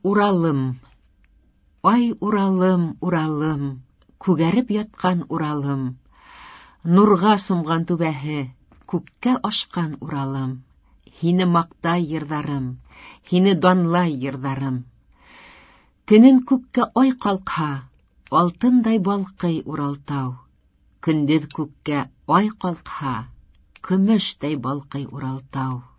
Уралым, ай Уралым, Уралым, күгәреп яткан Уралым, нурга сумган түбәһе, күккә ашкан Уралым, һине мактай йырдарым, һине данлай йырдарым. Көнен күккә ай калкһа, алтындай балкый Уралтау, көндез күккә ай калкһа, көмештәй балкый Уралтау.